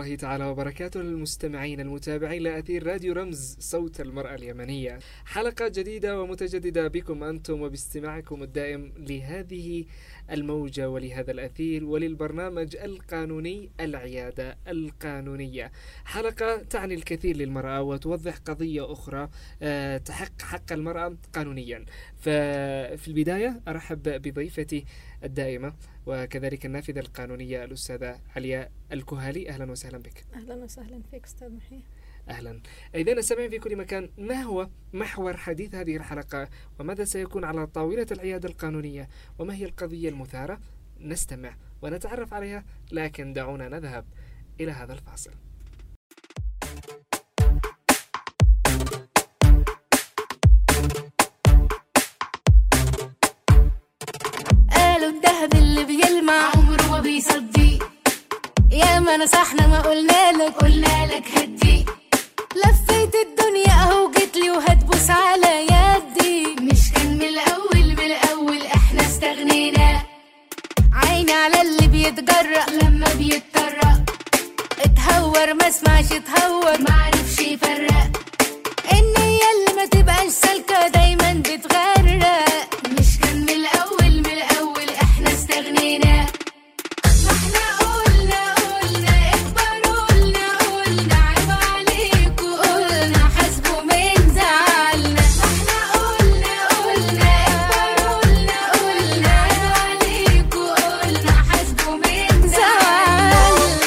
الله تعالى وبركاته للمستمعين المتابعين لأثير راديو رمز صوت المرأة اليمنية. حلقة جديدة ومتجددة بكم أنتم وباستماعكم الدائم لهذه الموجة ولهذا الأثير وللبرنامج القانوني العيادة القانونية. حلقة تعني الكثير للمرأة وتوضح قضية أخرى تحق حق المرأة قانونيا. ففي البداية أرحب بضيفتي الدائمة وكذلك النافذة القانونية الأستاذة علياء الكهالي. أهلا وسهلا بك. أهلا وسهلا فيك أستاذ محي. أهلا. أيضا السامعين في كل مكان، ما هو محور حديث هذه الحلقة وماذا سيكون على طاولة العيادة القانونية وما هي القضية المثارة؟ نستمع ونتعرف عليها، لكن دعونا نذهب إلى هذا الفاصل. قالوا الدهب اللي بيلمع عمره ما بيصدي، يا ما نصحنا ما قلنا لك هدي، لفيت الدنيا اهو جيتلي وهتبوس على يدي، مش كان من الاول احنا استغنينا، عيني على اللي بيتجرأ لما بيتطرق، اتهور ما اسمعش اتهور ما عرفش يفرق، النية اللي ما تبقاش سالكة دايما بتغرق، مش كان من الاول احنا استغنينا، ما احنا قلنا اكبر قلنا عيب عليكوا قلنا حاسبوا من زعلنا، ما احنا قلنا اكبر قلنا عيب عليكوا قلنا حاسبوا من زعلنا.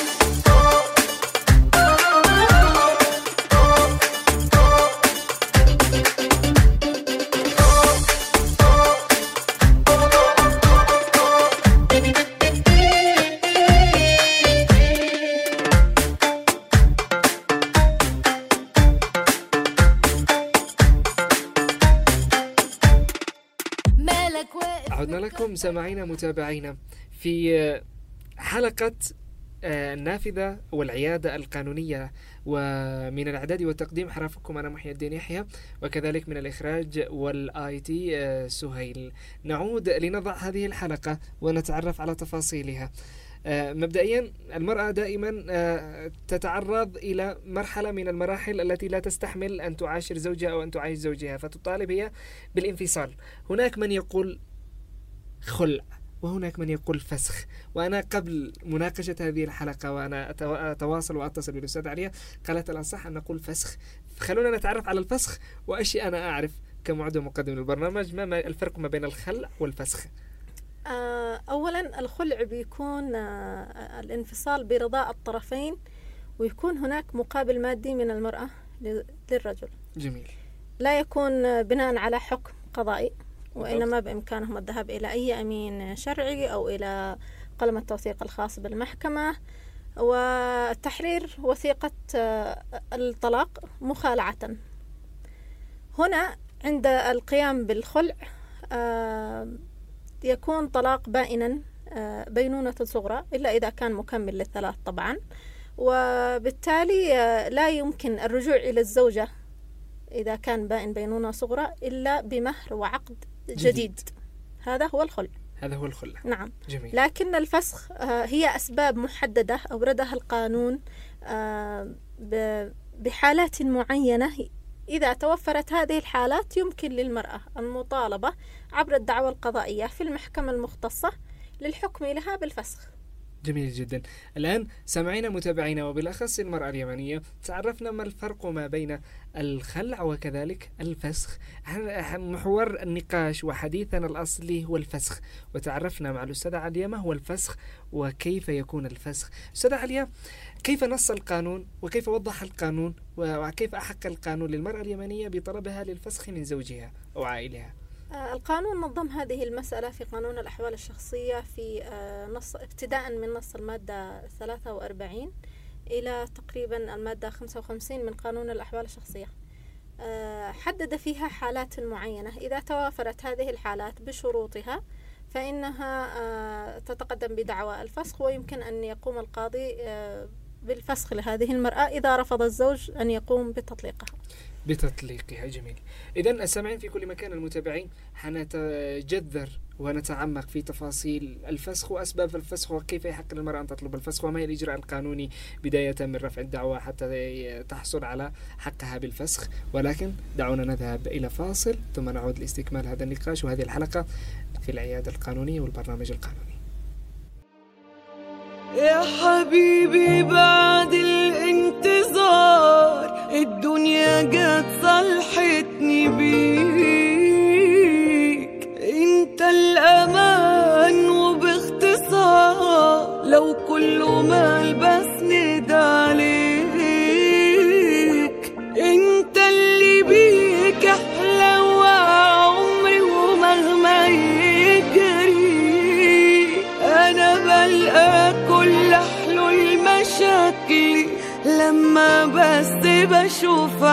عدنا لكم سامعينا متابعينا في حلقة النافذة والعيادة القانونية، ومن الإعداد والتقديم حرفكم أنا محي الدين يحيى، وكذلك من الإخراج والآي تي سهيل. نعود لنضع هذه الحلقة ونتعرف على تفاصيلها. مبدئيا المرأة دائما تتعرض إلى مرحلة من المراحل التي لا تستحمل أن تعاشر زوجها أو أن تعايش زوجها، فتطالب هي بالانفصال. هناك من يقول خلع وهناك من يقول فسخ، وأنا قبل مناقشة هذه الحلقة وأنا أتواصل وأتصل بالأستاذ علياء قالت الأصح أن نقول فسخ. خلونا نتعرف على الفسخ وأشياء أنا أعرف كمعد ومقدم للبرنامج ما الفرق ما بين الخلع والفسخ. أولا الخلع بيكون الانفصال برضاء الطرفين، ويكون هناك مقابل مادي من المرأة للرجل. جميل. لا يكون بناء على حكم قضائي، وإنما بإمكانهم الذهاب إلى أي أمين شرعي أو إلى قلم التوثيق الخاص بالمحكمة وتحرير وثيقة الطلاق مخالعة. هنا عند القيام بالخلع يكون طلاق بائنا بينونة صغرى إلا إذا كان مكمل للثلاث طبعا، وبالتالي لا يمكن الرجوع إلى الزوجة إذا كان بائن بينونة صغرى إلا بمهر وعقد جديد. هذا هو الخلع. نعم. جميل. لكن الفسخ هي أسباب محددة أوردها القانون بحالات معينة. إذا توفرت هذه الحالات يمكن للمرأة المطالبة عبر الدعوى القضائية في المحكمة المختصة للحكم لها بالفسخ. جميل جدا. الآن سمعينا متابعينا وبالأخص المرأة اليمنية تعرفنا ما الفرق ما بين الخلع وكذلك الفسخ. محور النقاش وحديثنا الأصلي هو الفسخ، وتعرفنا مع الأستاذة علياء ما هو الفسخ وكيف يكون الفسخ. أستاذة علياء، كيف نص القانون وكيف وضح القانون وكيف أحق القانون للمرأة اليمنية بطلبها للفسخ من زوجها أو عائلها؟ القانون نظم هذه المسألة في قانون الأحوال الشخصية في نص ابتداء من نص المادة 43 إلى تقريبا المادة 55 من قانون الأحوال الشخصية. حدد فيها حالات معينة، إذا توافرت هذه الحالات بشروطها فإنها تتقدم بدعوى الفسخ، ويمكن أن يقوم القاضي بالفسخ لهذه المرأة إذا رفض الزوج أن يقوم بتطليقها. بتطليقها. جميل. إذن السامعين في كل مكان، المتابعين، حنتجذر ونتعمق في تفاصيل الفسخ وأسباب الفسخ وكيف يحق للمرأة أن تطلب الفسخ وما هي الإجراء القانوني بداية من رفع الدعوى حتى تحصل على حقها بالفسخ. ولكن دعونا نذهب إلى فاصل ثم نعود لاستكمال هذا النقاش وهذه الحلقة في العيادة القانونية والبرنامج القانوني. يا حبيبي بعد الانتظار الدنيا جت صلحتني بيك، انت الامان وباختصار لو كله مال بس ندى عليك، انت اللي بيك احلى وعمري ومهما يجري انا بلقى كل حلول مشاكلي لما بس بشوف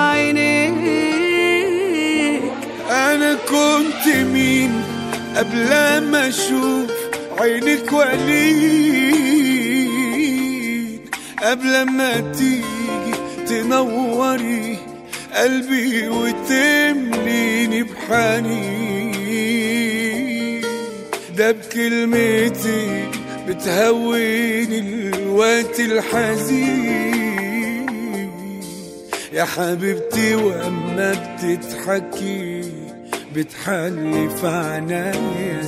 عينيك. أنا كنت مين قبل ما أشوف عينك وليك، قبل ما تيجي تنوري قلبي وتمليني بحنين، ده بكلمتك بتهوني الوقت الحزين يا حبيبتي، وأما بتضحكي بتحلي في عنايا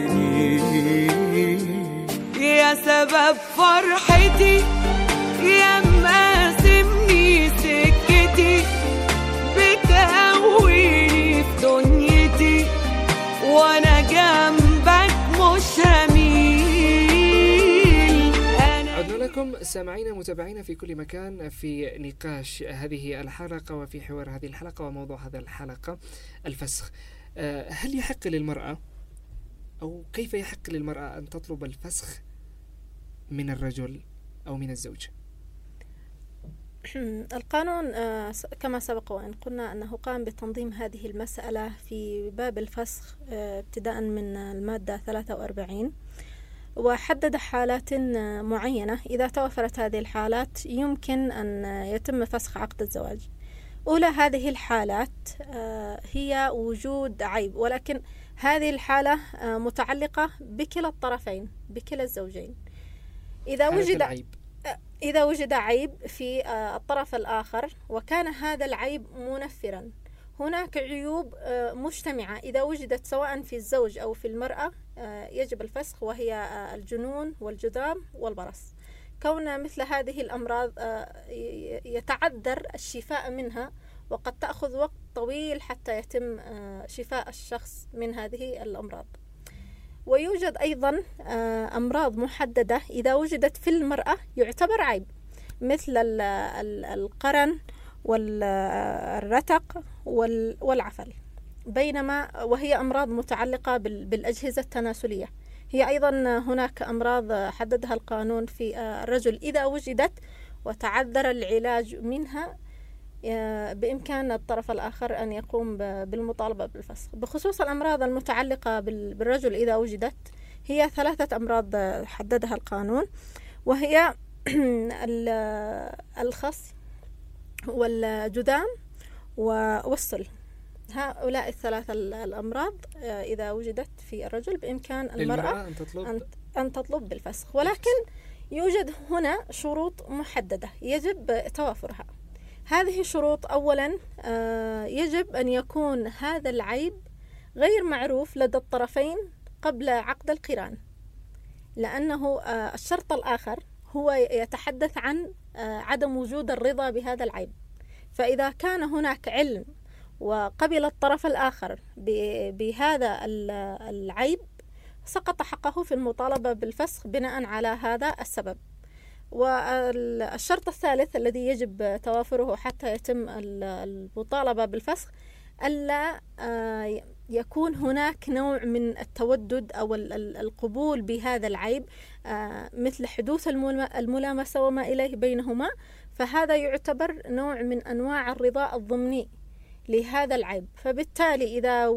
السنين، يا سبب فرحتي يا مقاسمني سكتي، بتقويني في دنيتي وانا جنبك مش هميل. عدنا لكم سامعين متابعين في كل مكان في نقاش هذه الحلقة وفي حوار هذه الحلقة وموضوع هذه الحلقة الفسخ. هل يحق للمرأة أو كيف يحق للمرأة أن تطلب الفسخ من الرجل أو من الزوج؟ القانون كما سبق وأن قلنا أنه قام بتنظيم هذه المسألة في باب الفسخ ابتداء من المادة 43، وحدد حالات معينة إذا توفرت هذه الحالات يمكن أن يتم فسخ عقد الزواج. أولى هذه الحالات هي وجود عيب، ولكن هذه الحالة متعلقة بكلا الطرفين، بكلا الزوجين. إذا وجد عيب في الطرف الآخر وكان هذا العيب منفرا، هناك عيوب مجتمعة إذا وجدت سواء في الزوج أو في المرأة يجب الفسخ، وهي الجنون والجذام والبرص. كون مثل هذه الأمراض يتعذر الشفاء منها وقد تأخذ وقت طويل حتى يتم شفاء الشخص من هذه الأمراض. ويوجد أيضا أمراض محددة إذا وجدت في المرأة يعتبر عيب، مثل القرن والرتق والعفل، بينما وهي أمراض متعلقة بالأجهزة التناسلية. هي أيضا هناك أمراض حددها القانون في الرجل إذا وجدت وتعذر العلاج منها بإمكان الطرف الآخر أن يقوم بالمطالبة بالفسخ. بخصوص الأمراض المتعلقة بالرجل إذا وجدت، هي 3 أمراض حددها القانون، وهي الخص والجذام والسل. هؤلاء ال3 الأمراض إذا وجدت في الرجل بإمكان المرأة أن تطلب بالفسخ، ولكن يوجد هنا شروط محددة يجب توافرها. هذه الشروط: أولا يجب أن يكون هذا العيب غير معروف لدى الطرفين قبل عقد القران، لأنه الشرط الآخر هو يتحدث عن عدم وجود الرضا بهذا العيب. فإذا كان هناك علم وقبل الطرف الآخر بهذا العيب سقط حقه في المطالبة بالفسخ بناء على هذا السبب. والشرط الثالث الذي يجب توافره حتى يتم المطالبة بالفسخ: ألا يكون هناك نوع من التودد أو القبول بهذا العيب، مثل حدوث الملامسة وما إليه بينهما، فهذا يعتبر نوع من أنواع الرضا الضمني لهذا العيب. فبالتالي إذا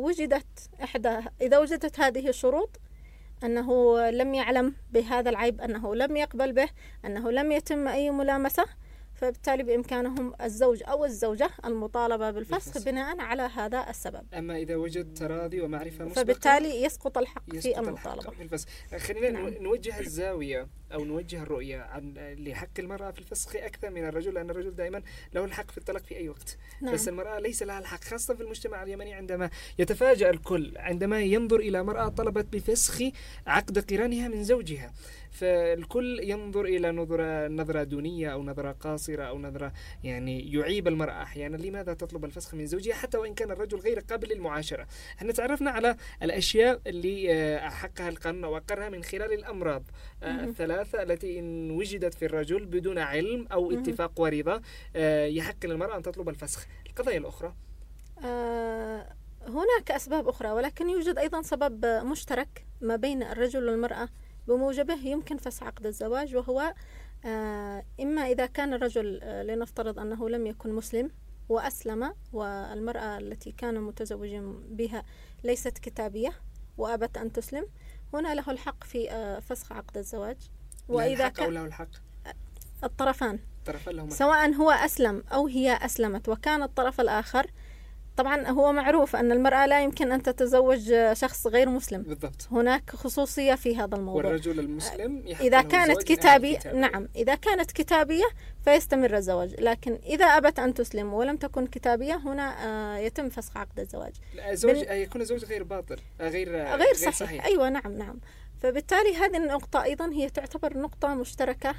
وجدت هذه الشروط، أنه لم يعلم بهذا العيب، أنه لم يقبل به، أنه لم يتم أي ملامسة، فبالتالي بإمكانهم الزوج أو الزوجة المطالبة بالفسخ بناء على هذا السبب. أما إذا وجد تراضي ومعرفة مسبقة فبالتالي يسقط الحق في المطالبة. خلينا نوجه الزاوية أو نوجه الرؤية لحق المرأة في الفسخ أكثر من الرجل، لأن الرجل دائما له الحق في الطلاق في أي وقت. بس المرأة ليس لها الحق، خاصة في المجتمع اليمني عندما يتفاجأ الكل عندما ينظر إلى مرأة طلبت بفسخ عقد قرانها من زوجها، فالكل ينظر إلى نظرة دونية أو نظرة قاصرة أو نظرة يعني يعيب المرأة أحيانا. لماذا تطلب الفسخ من زوجها حتى وإن كان الرجل غير قابل للمعاشرة؟ احنا تعرفنا على الأشياء اللي حقها القانون وأقرها من خلال الأمراض الثلاثة التي إن وجدت في الرجل بدون علم أو اتفاق ورضا يحق للمرأة أن تطلب الفسخ. القضايا الأخرى هناك أسباب أخرى، ولكن يوجد أيضا سبب مشترك ما بين الرجل والمرأة بموجبه يمكن فسخ عقد الزواج، وهو إما إذا كان الرجل لنفترض أنه لم يكن مسلم وأسلم، والمرأة التي كان متزوجا بها ليست كتابية وأبت أن تسلم، هنا له الحق في فسخ عقد الزواج. وإذا كان له الحق الطرفان سواء هو أسلم أو هي أسلمت وكان الطرف الآخر، طبعا هو معروف أن المرأة لا يمكن أن تتزوج شخص غير مسلم بالضبط. هناك خصوصية في هذا الموضوع. والرجل المسلم إذا كانت كتابية، نعم إذا كانت كتابية فيستمر الزواج، لكن إذا أبت أن تسلم ولم تكن كتابية هنا يتم فسخ عقد الزواج. يكون الزوج غير باطل غير صحيح. أيوة نعم. فبالتالي هذه النقطة أيضا هي تعتبر نقطة مشتركة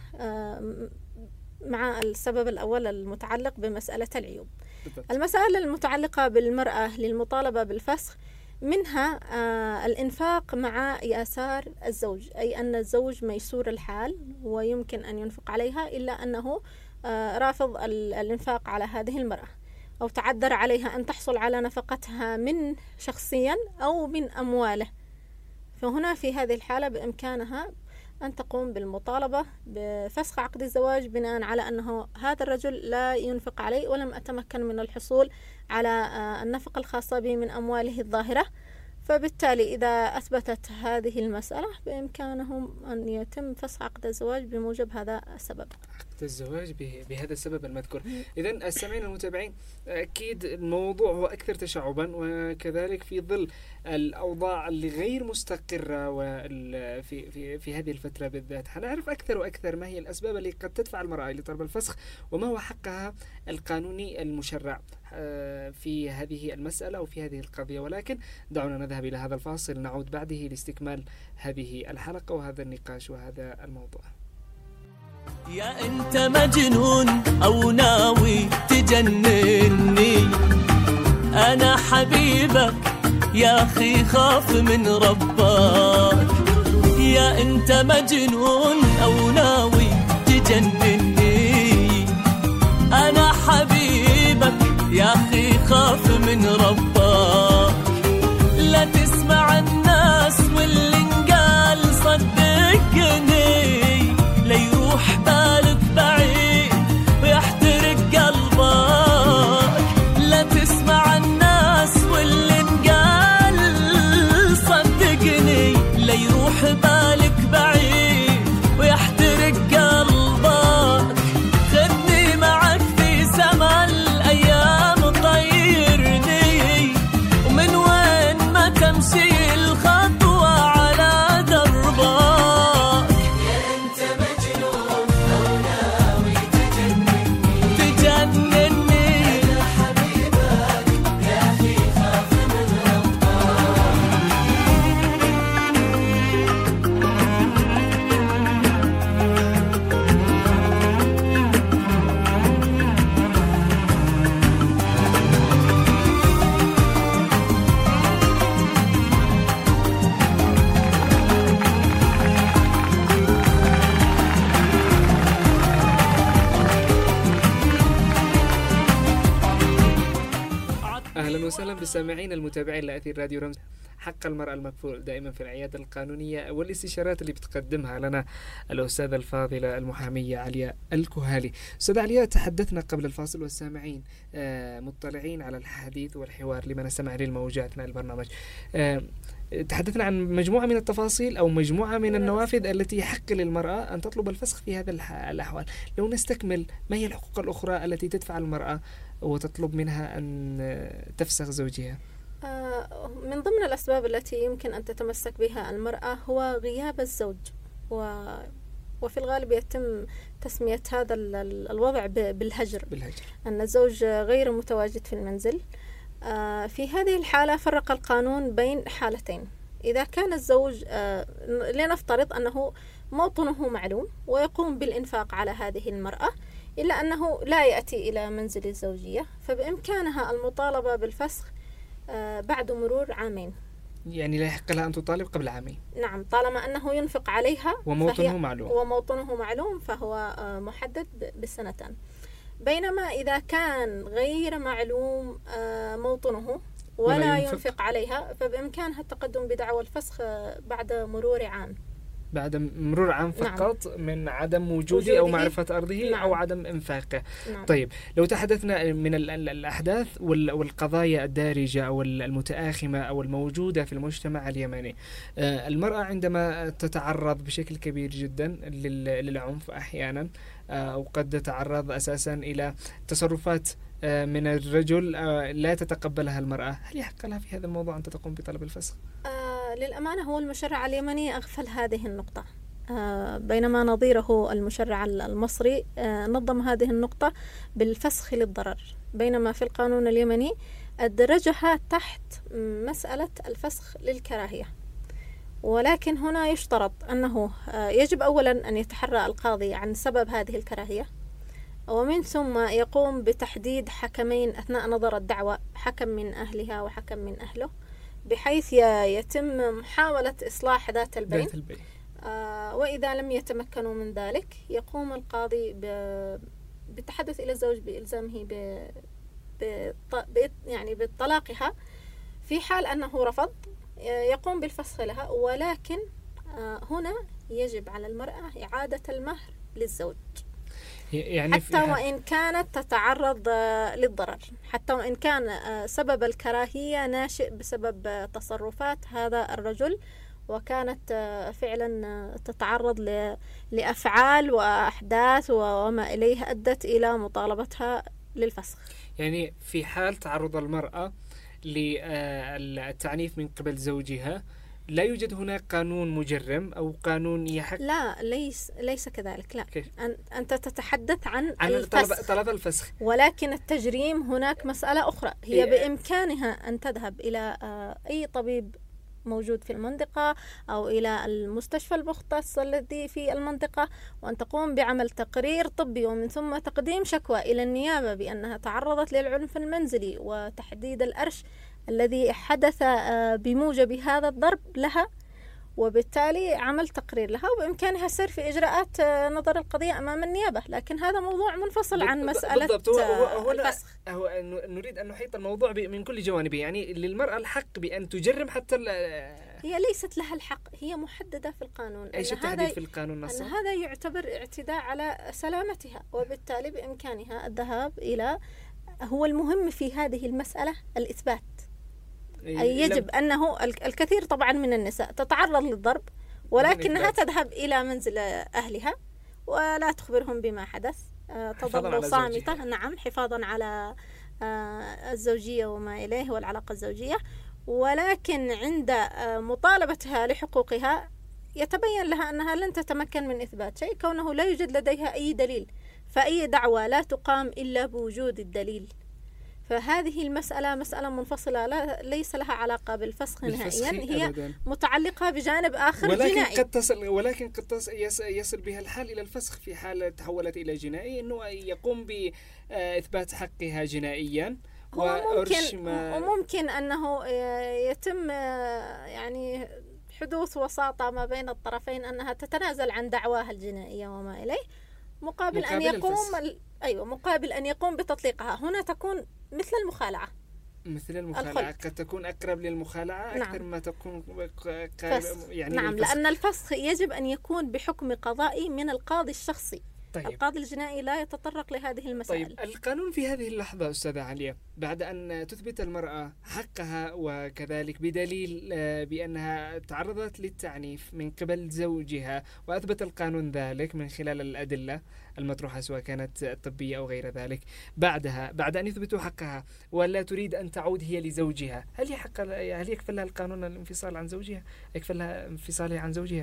مع السبب الأول المتعلق بمسألة العيوب. المسألة المتعلقة بالمرأة للمطالبة بالفسخ منها الإنفاق مع يسار الزوج، أي أن الزوج ميسور الحال ويمكن أن ينفق عليها، إلا أنه رافض الإنفاق على هذه المرأة أو تعذر عليها أن تحصل على نفقتها من شخصيا أو من أمواله. فهنا في هذه الحالة بإمكانها أن تقوم بالمطالبة بفسخ عقد الزواج بناء على أنه هذا الرجل لا ينفق عليه ولم أتمكن من الحصول على النفقة الخاصة به من أمواله الظاهرة. فبالتالي إذا أثبتت هذه المسألة بإمكانهم أن يتم فسخ عقد الزواج بموجب هذا السبب. عقد الزواج بهذا السبب المذكور. إذن السامعين المتابعين، أكيد الموضوع هو أكثر تشعبا، وكذلك في ظل الأوضاع اللي غير مستقرة في هذه الفترة بالذات حنعرف أكثر وأكثر ما هي الأسباب اللي قد تدفع المرأة لطلب الفسخ وما هو حقها القانوني المشرع في هذه المسألة وفي هذه القضية. ولكن دعونا نذهب إلى هذا الفاصل، نعود بعده لاستكمال هذه الحلقة وهذا النقاش وهذا الموضوع. يا أنت مجنون أو ناوي تجنني، أنا حبيبك يا أخي خاف من ربك. يا أنت مجنون أو ناوي تجنني، أنا حبيبك يا أخي خاف من ربك. لا تسمع الناس واللي انقال صدقني، لا يروح بالك بعيد ويحترق قلبك. لا تسمع الناس واللي انقال صدقني، لا يروح بالك بعيد ويحترق قلبك. خذني معك في سما أهلا وسهلا بالسامعين المتابعين لأثير راديو رمز. حق المرأة المكفول دائما في العيادة القانونية والاستشارات اللي بتقدمها لنا الأستاذة الفاضلة المحامية علياء الكهالي. أستاذة علياء، تحدثنا قبل الفاصل والسامعين مطلعين على الحديث والحوار لمن استمع للموجة أثناء البرنامج، تحدثنا عن مجموعة من التفاصيل أو مجموعة من النوافذ التي يحق للمرأة أن تطلب الفسخ في هذا الأحوال. لو نستكمل، ما هي الحقوق الأخرى التي تدفع المرأة وتطلب منها أن تفسخ زوجها؟ من ضمن الأسباب التي يمكن أن تتمسك بها المرأة هو غياب الزوج، وفي الغالب يتم تسمية هذا الوضع بالهجر، أن الزوج غير متواجد في المنزل. في هذه الحالة فرق القانون بين حالتين. إذا كان الزوج لنفترض أنه موطنه معلوم ويقوم بالإنفاق على هذه المرأة، إلا أنه لا يأتي إلى منزل الزوجية، فبإمكانها المطالبة بالفسخ بعد مرور عامين. يعني لا يحق لها أن تطالب قبل عامين. نعم، طالما أنه ينفق عليها وموطنه معلوم فهو محدد بسنتين. بينما إذا كان غير معلوم موطنه ولا ينفق عليها، فبإمكانها التقدم بدعوى الفسخ بعد مرور عام. بعد مرور عام فقط. نعم. من عدم وجوده أو معرفة أرضه. نعم. أو عدم إنفاقه. نعم. طيب، لو تحدثنا من الأحداث والقضايا الدارجة أو المتآخمة أو الموجودة في المجتمع اليمني، المرأة عندما تتعرض بشكل كبير جدا للعنف أحيانا، أو قد تتعرض أساسا إلى تصرفات من الرجل لا تتقبلها المرأة، هل يحق لها في هذا الموضوع أن تقوم بطلب الفسخ؟ للأمانة هو المشرع اليمني أغفل هذه النقطة، بينما نظيره المشرع المصري نظم هذه النقطة بالفسخ للضرر، بينما في القانون اليمني أدرجها تحت مسألة الفسخ للكراهية. ولكن هنا يشترط أنه يجب أولا أن يتحرى القاضي عن سبب هذه الكراهية، ومن ثم يقوم بتحديد حكمين أثناء نظر الدعوة، حكم من أهلها وحكم من أهله، بحيث يتم محاولة إصلاح ذات البين. وإذا لم يتمكنوا من ذلك، يقوم القاضي بالتحدث إلى الزوج بإلزامه يعني بطلاقها. في حال أنه رفض، يقوم بالفسخ لها، ولكن هنا يجب على المرأة إعادة المهر للزوج، يعني حتى وإن كانت تتعرض للضرر، حتى وإن كان سبب الكراهية ناشئ بسبب تصرفات هذا الرجل، وكانت فعلا تتعرض لأفعال وأحداث وما إليه أدت إلى مطالبتها للفسخ. يعني في حال تعرض المرأة للتعنيف من قبل زوجها، لا يوجد هناك قانون مجرم أو قانون يحق؟ لا، ليس كذلك. لا، أنت تتحدث عن طلب الفسخ، ولكن التجريم هناك مسألة أخرى. هي بإمكانها أن تذهب إلى أي طبيب موجود في المنطقة أو إلى المستشفى المختص الذي في المنطقة، وأن تقوم بعمل تقرير طبي، ومن ثم تقديم شكوى إلى النيابة بأنها تعرضت للعنف المنزلي، وتحديد الأرش الذي حدث بموجب هذا الضرب لها، وبالتالي عمل تقرير لها، وبإمكانها السير في إجراءات نظر القضية أمام النيابة. لكن هذا موضوع منفصل عن مسألة الفسخ. نريد أن نحيط الموضوع من كل جوانبه. يعني للمرأة الحق بأن تجرم حتى هي ليست لها الحق، هي محددة في القانون. أيش التحديد في القانون نصا؟ أن هذا يعتبر اعتداء على سلامتها، وبالتالي بإمكانها الذهاب إلى، هو المهم في هذه المسألة الإثبات. أي يجب أنه الكثير طبعا من النساء تتعرض للضرب، ولكنها تذهب إلى منزل أهلها ولا تخبرهم بما حدث، تظل صامتة. نعم، حفاظا على الزوجية وما إليه والعلاقة الزوجية. ولكن عند مطالبتها لحقوقها يتبين لها أنها لن تتمكن من إثبات شيء، كونه لا يوجد لديها أي دليل، فأي دعوة لا تقام إلا بوجود الدليل. فهذه المسألة مسألة منفصلة، ليس لها علاقة بالفسخ نهائيا، هي أبداً متعلقة بجانب آخر جنائي. ولكن قد يصل بها الحال إلى الفسخ في حال تحولت إلى جنائي، أنه يقوم بإثبات حقها جنائيا. وممكن أنه يتم يعني حدوث وساطة ما بين الطرفين، أنها تتنازل عن دعواها الجنائية وما إليه، مقابل أن يقوم بتطليقها. هنا تكون مثل المخالعة، مثل المخالعة قد تكون أقرب للمخالعة أكثر نعم. ما تكون يعني نعم، لأن الفسخ يجب أن يكون بحكم قضائي من القاضي الشخصي. طيب. القاضي الجنائي لا يتطرق لهذه المسائل. طيب، القانون في هذه اللحظة أستاذة عليا بعد أن تثبت المرأة حقها وكذلك بدليل بأنها تعرضت للتعنيف من قبل زوجها، وأثبت القانون ذلك من خلال الأدلة المطروحة سواء كانت طبية أو غير ذلك، بعد أن يثبتوا حقها ولا تريد أن تعود هي لزوجها، هل يكفل لها القانون الانفصال عن زوجها؟ يكفل لها انفصالها عن زوجها؟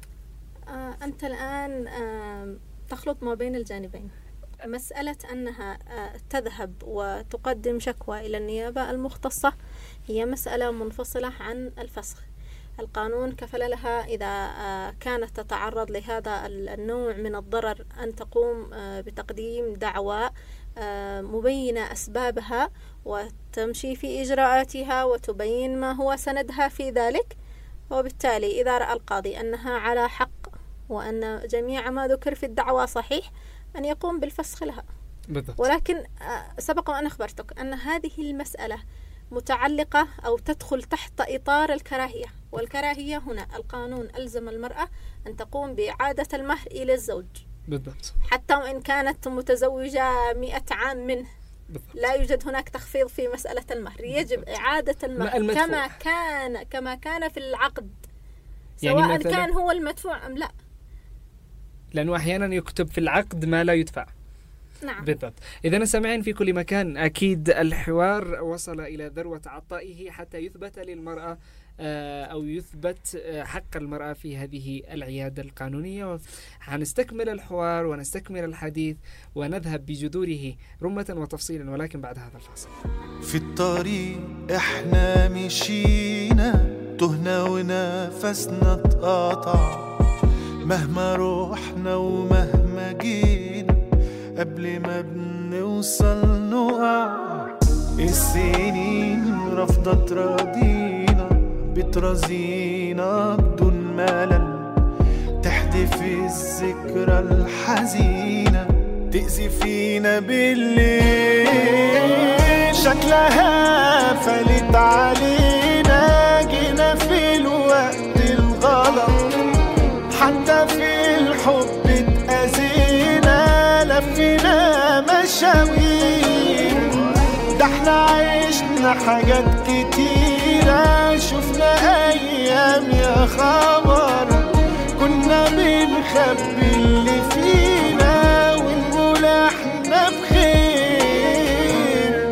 أنت الآن تخلط ما بين الجانبين. مسألة أنها تذهب وتقدم شكوى إلى النيابة المختصة هي مسألة منفصلة عن الفسخ. القانون كفل لها إذا كانت تتعرض لهذا النوع من الضرر أن تقوم بتقديم دعوى مبينة أسبابها وتمشي في إجراءاتها وتبين ما هو سندها في ذلك، وبالتالي إذا رأى القاضي أنها على حق وأن جميع ما ذكر في الدعوى صحيح أن يقوم بالفسخ لها. بالضبط. ولكن سبق وأن أخبرتك أن هذه المسألة متعلقة أو تدخل تحت إطار الكراهية، والكراهية هنا القانون ألزم المرأة أن تقوم بإعادة المهر إلى الزوج. بالضبط. حتى وإن كانت متزوجة 100 عام منه. بالضبط. لا يوجد هناك تخفيض في مسألة المهر، يجب إعادة المهر كما كان في العقد، سواء يعني كان هو المدفوع أم لا، لأنه أحيانا يكتب في العقد ما لا يدفع. نعم. بالضبط. إذن سامعين في كل مكان، أكيد الحوار وصل إلى ذروة عطائه حتى يثبت للمرأة أو يثبت حق المرأة في هذه العيادة القانونية. هنستكمل الحوار ونستكمل الحديث ونذهب بجذوره رمة وتفصيلا، ولكن بعد هذا الفاصل. في الطريق احنا مشينا تهنا ونفسنا اتقطع، مهما روحنا ومهما جينا قبل ما بنوصل نقع. السنين رافضة تراضينا بترازينا بدون ملل، تحدف الذكرى الحزينة تأذي فينا بالليل. شكلها فلت علينا جينا في الوقت الغلط، حتى في الحب اتأذينا لفينا مشاوير. ده احنا عشنا حاجات كتيرة، شفنا أيام يا خبر كنا بنخبي اللي فينا ونقول احنا بخير.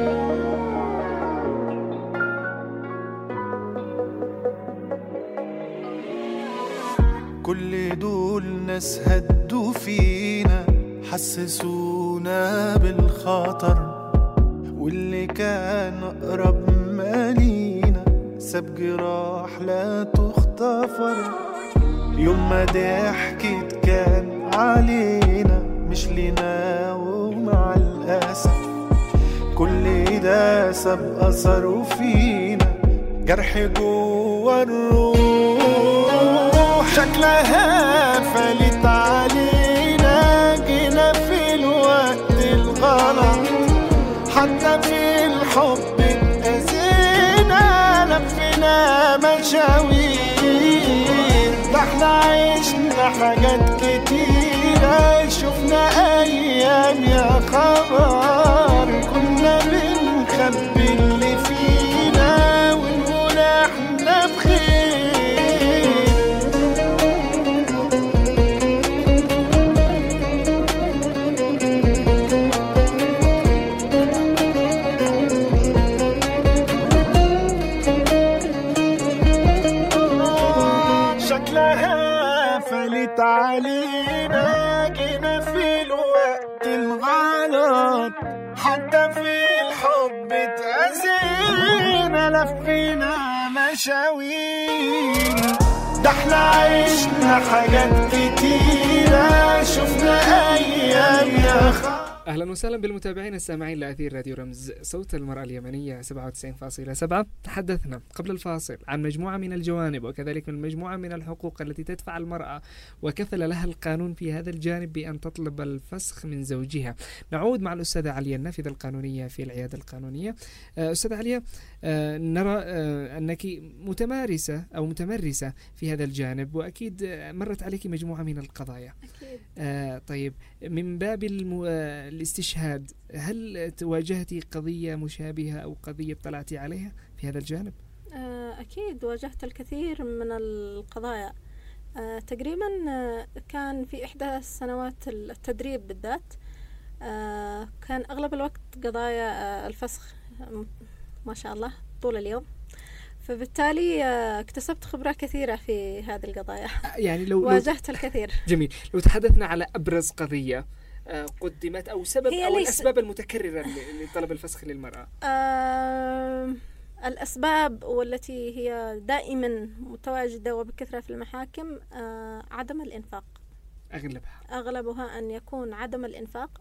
كل دول ناس هدوا فينا حسسونا بالخطر، واللي كان أقرب مالينا ساب جراح لا تختفر. يوم ما ضحكت كان علينا مش لينا، ومع الأسف كل ده ساب أثره فينا جرح جوا الروح. شكلها فلت علينا جينا في الوقت الغلط، حتى في الحب اتأذينا لفينا مشاوير. ده احنا عشنا حاجات كتيرة، شفنا أيام يا خبر كنا بنخبي اللي فينا ونقول احنا بخير. فلت علينا جينا في الوقت الغلط، حتى في الحب اتأذينا لفينا مشاوير. ده احنا عشنا حاجات كتيرة، شفنا أيام يا أهلا وسهلا بالمتابعين السامعين لأثير راديو رمز صوت المرأة اليمنية 97.7. تحدثنا قبل الفاصل عن مجموعة من الجوانب وكذلك من مجموعة من الحقوق التي تدفع المرأة وكفل لها القانون في هذا الجانب بأن تطلب الفسخ من زوجها. نعود مع الأستاذة عليا النافذة القانونية في العيادة القانونية. أستاذة عليا، نرى أنك متمارسة أو متمرسة في هذا الجانب، وأكيد مرت عليك مجموعة من القضايا. أكيد. طيب، من باب الاستشهاد، هل تواجهتي قضية مشابهة أو قضية اطلعتي عليها في هذا الجانب؟ أكيد واجهت الكثير من القضايا. تقريبا كان في إحدى سنوات التدريب بالذات كان أغلب الوقت قضايا الفسخ ما شاء الله طول اليوم، فبالتالي اكتسبت خبرة كثيرة في هذه القضايا. يعني لو واجهت الكثير. جميل. لو تحدثنا على أبرز قضية قدمت أو سبب أو الأسباب المتكررة لطلب الفسخ للمرأة. الأسباب والتي هي دائما متواجدة وبكثرة في المحاكم عدم الإنفاق. أغلبها أن يكون عدم الإنفاق،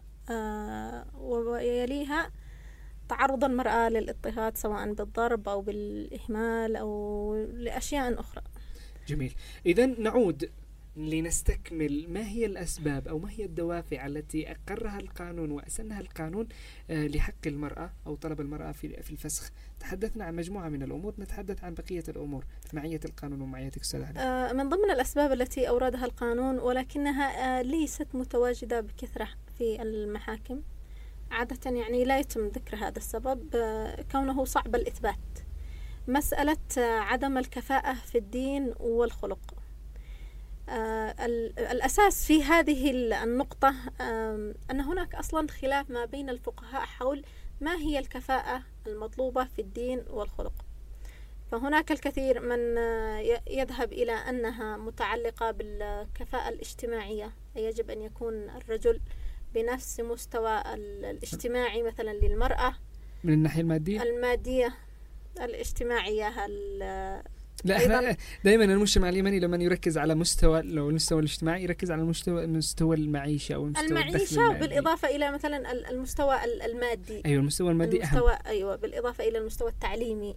ويليها تعرض المرأة للاضطهاد سواء بالضرب أو بالإهمال أو لأشياء أخرى. جميل. إذن نعود لنستكمل ما هي الأسباب أو ما هي الدوافع التي أقرها القانون وأسنها القانون لحق المرأة أو طلب المرأة في الفسخ. تحدثنا عن مجموعة من الأمور، نتحدث عن بقية الأمور معية القانون ومعيتك أستاذة. من ضمن الأسباب التي أوردها القانون ولكنها ليست متواجدة بكثرة في المحاكم عادة، يعني لا يتم ذكر هذا السبب كونه صعب الإثبات، مسألة عدم الكفاءة في الدين والخلق. الأساس في هذه النقطة أن هناك أصلا خلاف ما بين الفقهاء حول ما هي الكفاءة المطلوبة في الدين والخلق. فهناك الكثير من يذهب إلى أنها متعلقة بالكفاءة الاجتماعية، يجب أن يكون الرجل بنفس مستوى الاجتماعي مثلا للمرأة من الناحية المادية الاجتماعية. لا، دائما المجتمع اليمني لما يركز على مستوى، لو المستوى الاجتماعي يركز على مستوى المعيشة أو المعيشة بالإضافة إلى مثلا المستوى المادي. أيوة، المستوى المادي أهم. أيوة، بالإضافة إلى المستوى التعليمي.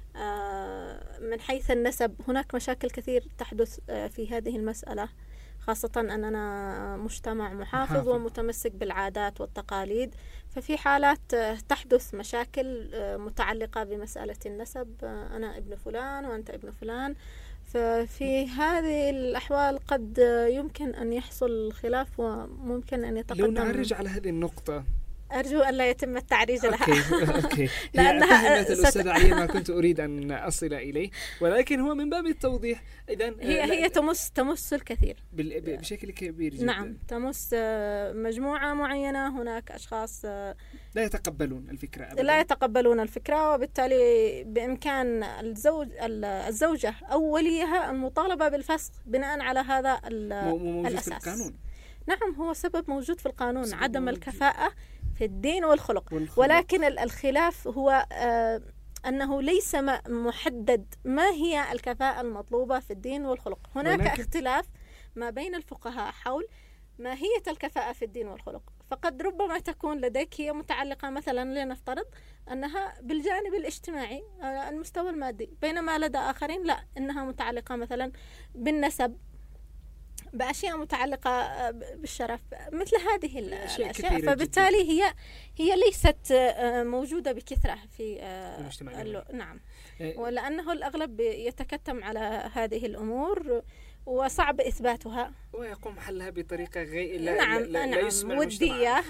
من حيث النسب هناك مشاكل كثير تحدث في هذه المسألة، خاصة أننا مجتمع محافظ ومتمسك بالعادات والتقاليد، ففي حالات تحدث مشاكل متعلقة بمسألة النسب، أنا ابن فلان وأنت ابن فلان. ففي هذه الأحوال قد يمكن أن يحصل خلاف وممكن أن يتقدم. لو نعرج على هذه النقطة، أرجو أن لا يتم التعريج لها. أوكي. لأنها الأستاذة عليا ما كنت أريد أن أصل إليه، ولكن هو من باب التوضيح. إذن هي تمس الكثير بشكل كبير جدا. نعم، تمس مجموعة معينة. هناك أشخاص لا يتقبلون الفكرة أبداً. لا يتقبلون الفكرة، وبالتالي بإمكان الزوجة أو وليها المطالبة بالفسخ بناء على هذا الأساس. في القانون. نعم، هو سبب موجود في القانون، عدم الكفاءة في الدين والخلق. ولكن الخلاف هو أنه ليس محدد ما هي الكفاءة المطلوبة في الدين والخلق. هناك اختلاف ما بين الفقهاء حول ماهية الكفاءة في الدين والخلق. فقد ربما تكون لديك هي متعلقة مثلا، لنفترض أنها بالجانب الاجتماعي المستوى المادي، بينما لدى آخرين لا، إنها متعلقة مثلا بالنسب، بأشياء متعلقة بالشرف، مثل هذه الأشياء. فبالتالي هي ليست موجودة بكثرة في المجتمع. نعم، ولأنه الأغلب يتكتم على هذه الأمور وصعب إثباتها، ويقوم حلها بطريقة غير نعم ودية،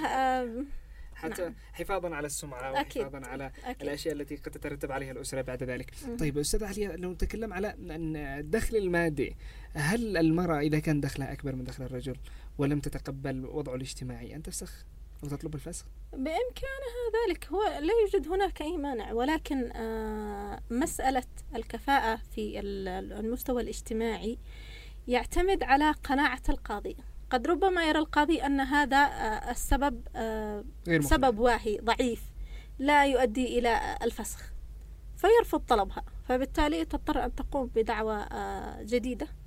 حتى حفاظا على السمعة وحفاظا على الأشياء التي قد تترتب عليها الأسرة بعد ذلك. طيب أستاذ عليا، لو نتكلم على الدخل المادي، هل المرأة إذا كان دخلها أكبر من دخل الرجل ولم تتقبل وضعه الاجتماعي أن تفسخ أو تطلب الفسخ؟ بإمكانها ذلك، هو لا يوجد هناك أي مانع، ولكن مسألة الكفاءة في المستوى الاجتماعي يعتمد على قناعة القاضي. قد ربما يرى القاضي أن هذا السبب سبب واهي ضعيف لا يؤدي إلى الفسخ، فيرفض طلبها، فبالتالي تضطر أن تقوم بدعوى جديدة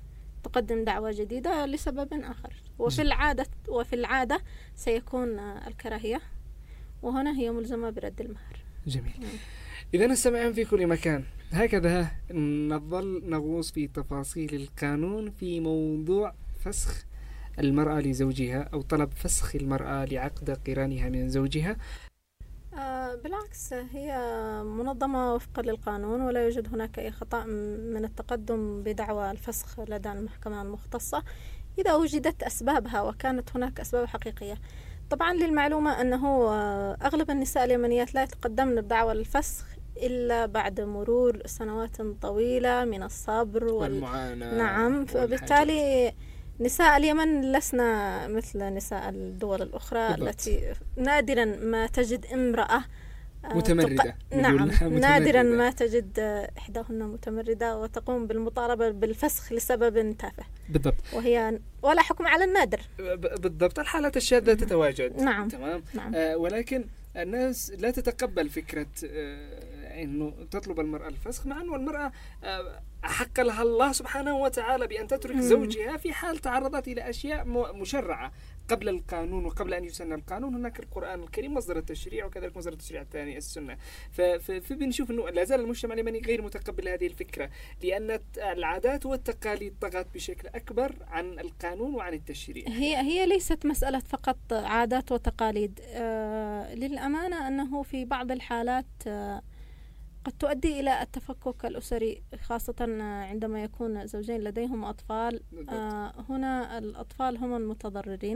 تقدم دعوة جديدة لسبب آخر. وفي العادة سيكون الكراهية، وهنا هي ملزمة برد المهر. جميل. إذا السمعين في كل مكان، هكذا نظل نغوص في تفاصيل القانون في موضوع فسخ المرأة لزوجها أو طلب فسخ المرأة لعقد قرانها من زوجها. بالعكس، هي منظمة وفقا للقانون، ولا يوجد هناك أي خطأ من التقدم بدعوى الفسخ لدى المحكمة المختصة إذا وجدت أسبابها وكانت هناك أسباب حقيقية. طبعا للمعلومة أنه أغلب النساء اليمنيات لا يتقدمن بدعوى الفسخ إلا بعد مرور سنوات طويلة من الصبر والمعاناة. نعم، فبالتالي نساء اليمن لسنا مثل نساء الدول الأخرى بالضبط. التي نادرا ما تجد امرأة متمردة. نعم، نادرا ما تجد إحداهن متمردة وتقوم بالمطالبة بالفسخ لسبب تافه. بالضبط. ولا حكم على النادر. بالضبط، الحالات الشاذة تتواجد. نعم. تمام. نعم. ولكن الناس لا تتقبل فكرة إنه تطلب المرأة الفسخ، مع أنه المرأة حق لها الله سبحانه وتعالى بأن تترك زوجها في حال تعرضت إلى أشياء مشرعة قبل القانون وقبل أن يسن القانون. هناك القرآن الكريم مصدر التشريع، وكذلك مصدر التشريع الثاني السنة. فبنشوف أنه لا زال المجتمع اليمني غير متقبل هذه الفكرة، لأن العادات والتقاليد طغت بشكل أكبر عن القانون وعن التشريع. هي ليست مسألة فقط عادات وتقاليد. للأمانة أنه في بعض الحالات قد تؤدي إلى التفكك الأسري، خاصة عندما يكون زوجين لديهم أطفال. هنا الأطفال هم المتضررين،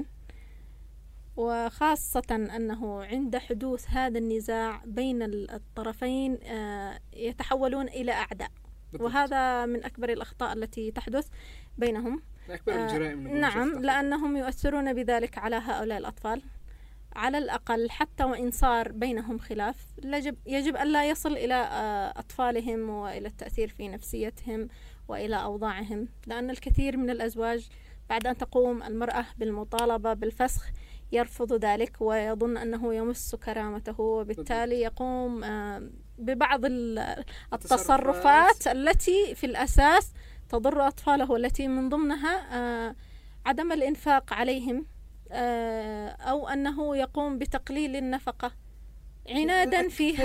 وخاصة أنه عند حدوث هذا النزاع بين الطرفين يتحولون إلى أعداء. وهذا من أكبر الأخطاء التي تحدث بينهم. أكبر الجرائم. نعم، لأنهم يؤثرون بذلك على هؤلاء الأطفال. على الأقل حتى وإن صار بينهم خلاف، يجب أن لا يصل إلى أطفالهم وإلى التأثير في نفسيتهم وإلى أوضاعهم، لأن الكثير من الأزواج بعد أن تقوم المرأة بالمطالبة بالفسخ يرفض ذلك ويظن أنه يمس كرامته، وبالتالي يقوم ببعض التصرفات التي في الأساس تضر أطفاله، والتي من ضمنها عدم الإنفاق عليهم، أو أنه يقوم بتقليل النفقة عنادا في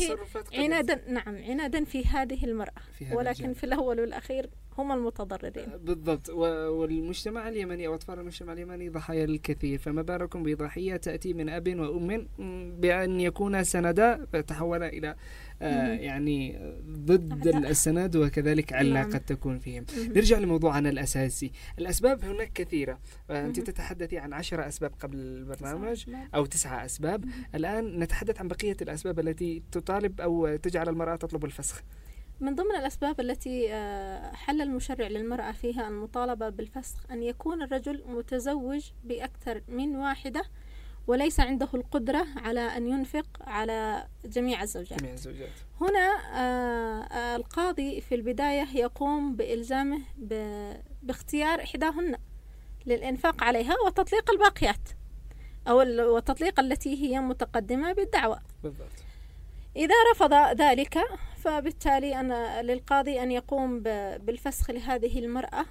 هذه المرأة. ولكن في الأول والأخير هم المتضررين. بالضبط. والمجتمع اليمني أو أطفال المجتمع اليمني ضحايا الكثير، فما بالكم بضحية تأتي من أب وأم بأن يكون سندا فتحول إلى يعني ضد السند، وكذلك علة قد تكون فيهم. نرجع لموضوعنا الأساسي. الأسباب هناك كثيرة. أنت تتحدثي عن 10 أسباب قبل البرنامج أو 9 أسباب. الآن نتحدث عن بقية الأسباب التي تطالب أو تجعل المرأة تطلب الفسخ. من ضمن الأسباب التي حل المشرع للمرأة فيها المطالبة بالفسخ أن يكون الرجل متزوج بأكثر من واحدة وليس عنده القدرة على أن ينفق على جميع الزوجات. هنا القاضي في البداية يقوم بإلزامه باختيار إحداهن للإنفاق عليها وتطليق الباقيات، أو وتطليق التي هي متقدمة بالدعوة. بالضبط. إذا رفض ذلك فبالتالي للقاضي أن يقوم بالفسخ لهذه المرأة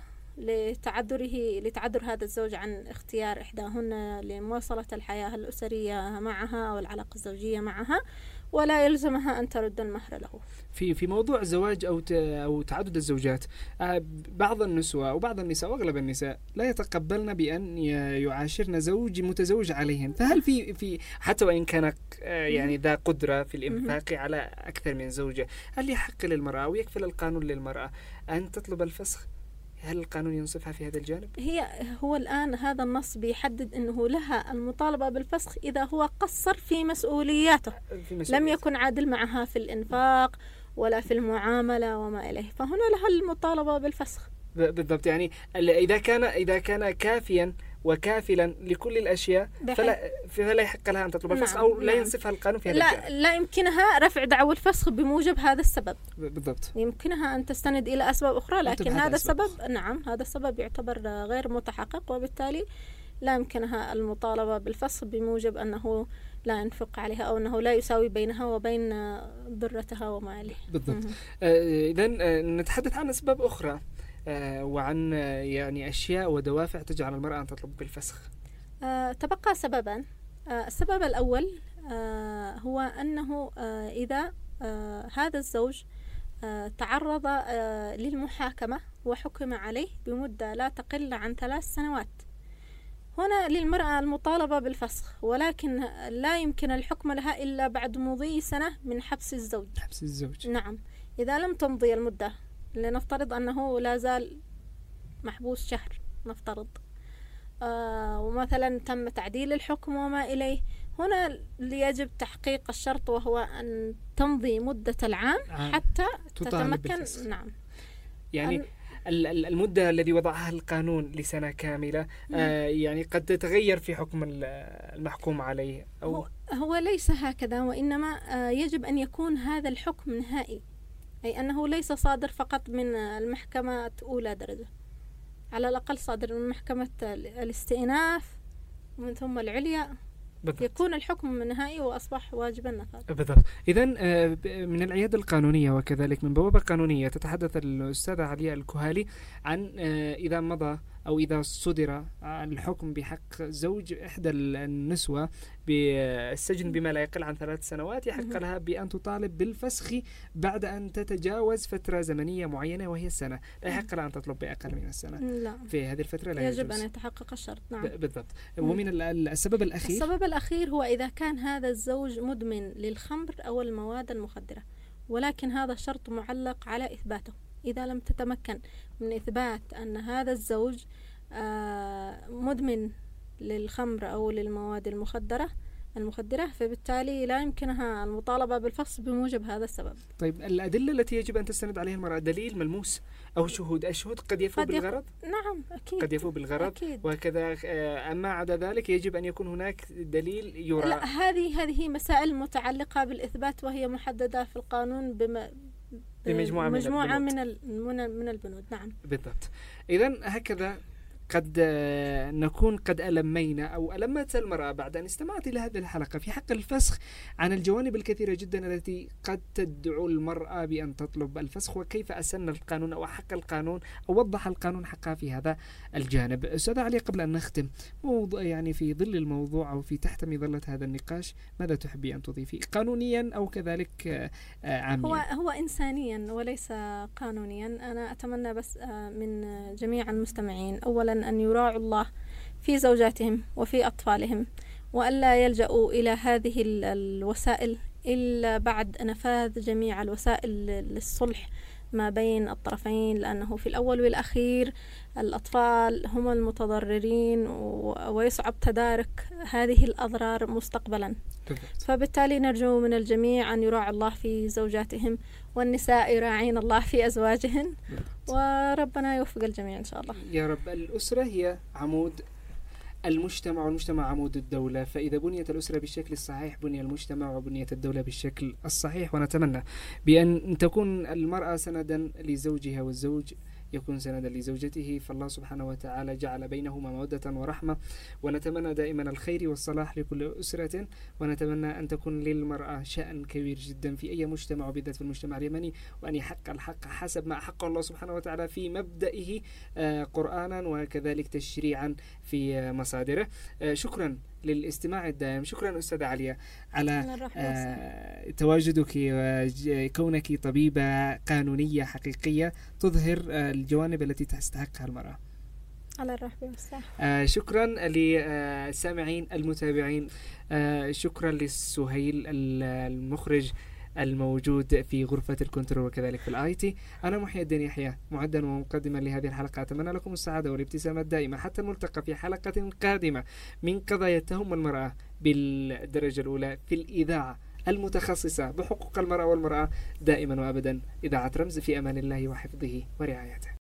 لتعذر هذا الزوج عن اختيار إحداهن لمواصلة الحياة الأسرية معها أو العلاقة الزوجية معها، ولا يلزمها أن ترد المهر له. في موضوع الزواج أو تعدد الزوجات، بعض النسوة أو بعض النساء وأغلب النساء لا يتقبلن بأن يعاشرن زوج متزوج عليهن. فهل في حتى وإن كان يعني ذا قدرة في الإنفاق على أكثر من زوجة، هل يحق للمرأة ويكفل القانون للمرأة أن تطلب الفسخ؟ هل القانون ينصفها في هذا الجانب؟ هو الآن هذا النص بيحدد أنه لها المطالبة بالفسخ إذا هو قصر في مسؤولياته. لم يكن عادل معها في الإنفاق ولا في المعاملة وما إليه، فهنا لها المطالبة بالفسخ. بالضبط. يعني إذا كان كافيا وكافلا لكل الأشياء فلا يحق لها أن تطلب الفسخ. أو لا ينصفها القانون في هذا الجانب. لا يمكنها رفع دعوى الفسخ بموجب هذا السبب. بالضبط. يمكنها أن تستند إلى أسباب أخرى، لكن هذا السبب هذا السبب يعتبر غير متحقق، وبالتالي لا يمكنها المطالبة بالفسخ بموجب أنه لا ينفق عليها أو أنه لا يساوي بينها وبين ضرتها وما عليه. بالضبط. إذن نتحدث عن أسباب أخرى. وعن يعني أشياء ودوافع تجعل المرأة أن تطلب بالفسخ. تبقى سببان. السبب الأول هو أنه إذا هذا الزوج تعرض للمحاكمة وحكم عليه بمدة لا تقل عن 3 سنوات، هنا للمرأة المطالبة بالفسخ، ولكن لا يمكن الحكم لها إلا بعد مضي سنة من حبس الزوج. حبس الزوج. نعم، إذا لم تمضي المدة، لنفترض أنه لا زال محبوس شهر نفترض، ومثلا تم تعديل الحكم وما إليه، هنا يجب تحقيق الشرط وهو أن تمضي مدة العام حتى تتمكن. نعم، يعني المدة الذي وضعها القانون لسنة كاملة يعني قد تتغير في حكم المحكوم عليه، أو هو ليس هكذا، وإنما يجب أن يكون هذا الحكم نهائي، أي أنه ليس صادر فقط من المحكمة أولى درجة، على الأقل صادر من محكمة الاستئناف ومن ثم العليا. بالضبط. يكون الحكم نهائي وأصبح واجب النفاذ. بالضبط. إذن من العيادة القانونية وكذلك من بوابة قانونية تتحدث الأستاذة علياء الكهالي عن إذا مضى أو إذا صدر الحكم بحق زوج إحدى النسوة بالسجن بما لا يقل عن 3 سنوات، يحق لها بأن تطالب بالفسخ بعد أن تتجاوز فترة زمنية معينة وهي السنة، لا يحق لها أن تطلب بأقل من السنة. لا. في هذه الفترة لا يجب أن يتحقق الشرط. نعم. بالضبط. ومن السبب الأخير هو إذا كان هذا الزوج مدمن للخمر أو المواد المخدرة، ولكن هذا الشرط معلق على إثباته. إذا لم تتمكن من إثبات أن هذا الزوج مدمن للخمر أو للمواد المخدرة فبالتالي لا يمكنها المطالبة بالفصل بموجب هذا السبب. طيب، الأدلة التي يجب أن تستند عليها المرأة دليل ملموس أو شهود؟ الشهود قد يفوا بالغرض. نعم، أكيد قد يفوا بالغرض. أكيد. وكذا أما عدا ذلك يجب أن يكون هناك دليل يرى. لا، هذه مسائل متعلقة بالإثبات وهي محددة في القانون بمجموعة من البنود. نعم، بالضبط. إذن هكذا قد نكون قد ألمينا أو ألمت المرأة بعد أن استمعت إلى هذه الحلقة في حق الفسخ عن الجوانب الكثيرة جدا التي قد تدعو المرأة بأن تطلب الفسخ، وكيف أسن القانون أو حق القانون أو وضح القانون حقها في هذا الجانب. أستاذة علياء، قبل أن نختم موضوع يعني في ظل الموضوع أو في تحت مظلة هذا النقاش، ماذا تحبي أن تضيفي قانونيا أو كذلك عاميا؟ هو إنسانيا وليس قانونيا. أنا أتمنى بس من جميع المستمعين أولا أن يراعوا الله في زوجاتهم وفي أطفالهم، وألا يلجأوا إلى هذه الوسائل إلا بعد نفاذ جميع الوسائل للصلح ما بين الطرفين، لأنه في الأول والأخير الأطفال هم المتضررين ويصعب تدارك هذه الأضرار مستقبلا. فبالتالي نرجو من الجميع أن يراعوا الله في زوجاتهم، والنساء يراعين الله في أزواجهن، وربنا يوفق الجميع إن شاء الله يا رب. الأسرة هي عمود المجتمع، والمجتمع عمود الدولة، فإذا بنيت الأسرة بالشكل الصحيح بني المجتمع وبنيت الدولة بالشكل الصحيح. ونتمنى بأن تكون المرأة سندا لزوجها والزوج يكون سندا لزوجته، فالله سبحانه وتعالى جعل بينهما مودة ورحمة. ونتمنى دائما الخير والصلاح لكل أسرة، ونتمنى أن تكون للمرأة شأن كبير جدا في أي مجتمع، وبالذات في المجتمع اليمني، وأن يحق الحق حسب ما أحقه الله سبحانه وتعالى في مبدئه قرآنا وكذلك تشريعا في مصادره. شكرا للاستماع الدائم. شكرا أستاذة علياء على تواجدك وكونك طبيبة قانونية حقيقية تظهر الجوانب التي تستحقها المرأة. على الرحب والسعة. شكرا للسامعين المتابعين. شكرا لسهيل المخرج الموجود في غرفة الكنترول وكذلك في الآي تي. أنا محي الدين يحيى معدا ومقدما لهذه الحلقة. أتمنى لكم السعادة والابتسامة الدائمة حتى الملتقى في حلقة قادمة من قضايا تهم المرأة بالدرجة الأولى في الإذاعة المتخصصة بحقوق المرأة والمرأة دائما وأبدا. إذاعة رمز، في أمان الله وحفظه ورعايته.